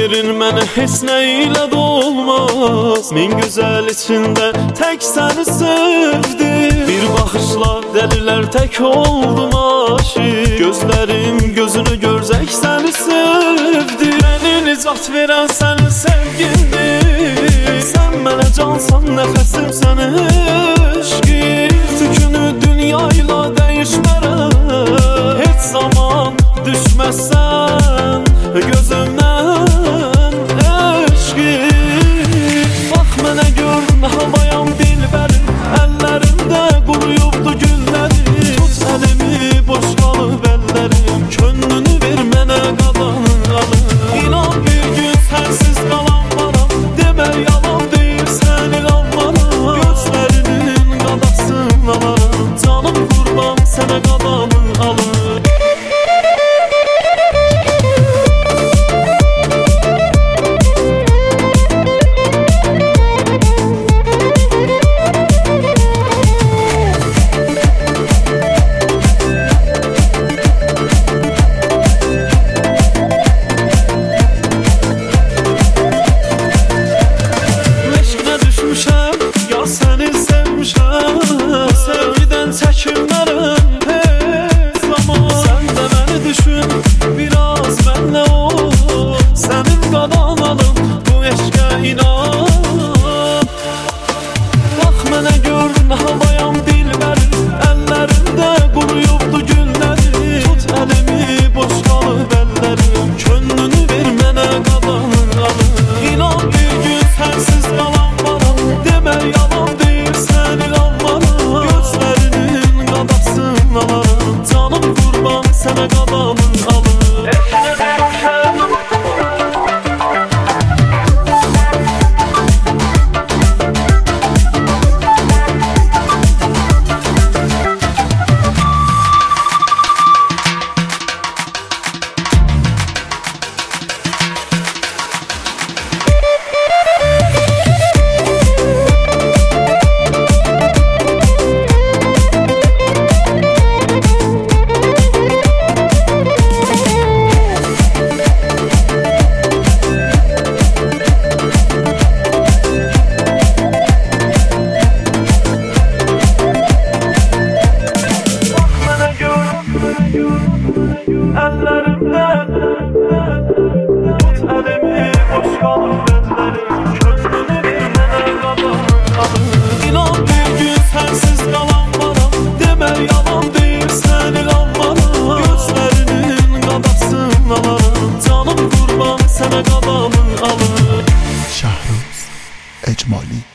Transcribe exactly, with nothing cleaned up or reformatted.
Seyrin mənə heç nə ilə də olmaz. Min gözəl içində tək səni sevdim. Bir baxışla dəlilər tək oldum aşiq. Gözlərim gözünü görcək səni sevdi. Məni nicat verən sənin sevgindir. Sən mənə cansan, nəfəsim sənin eşqin. Tükünü dünyayla dəyişmərəm. Heç zaman düşməzsən gözümdən eşqin. Bax mənə gör, nə havayam dilbərim. Əllərimdə quruyubdu güllərim. Tut əlimi, boş qalıb əllərim. Könlünü ver mənə qadanın alım. İnan bir gün sənsiz qalan varam. Demə yalan deyil, səni almaram. Gözlərinin qadasını alaram. Canım qurban sənə qadamı alım. Sevgiden çəkinmərəm heç zaman. Sən də məni düşün, biraz mənlə ol. Sənin qadan alım, bu eşqə inan. Bax mənə gör, nə havayam dilbərim. Əllərimdə quruyubdu güllərim. Tut əlimi, boş qalıb əllərim. Könlünü ver mənə qadanın alım. İnan bir gün sənsiz qalan varam. Demə yalan deyil, səni almaram. Gözlərinin qadasını alaram. Canım qurban sənə qadamın alım. Əllərimdən tut əlimi, boş qalıb əllərim. Könlünü ver mənə qadamın alım. İnan bir gün sənsiz qalan varam. Demə yalan deyil, səni almaram. Gözlərinin qadasını alaram. Canım qurban sənə qadamın alım. Şahruz Ecmali.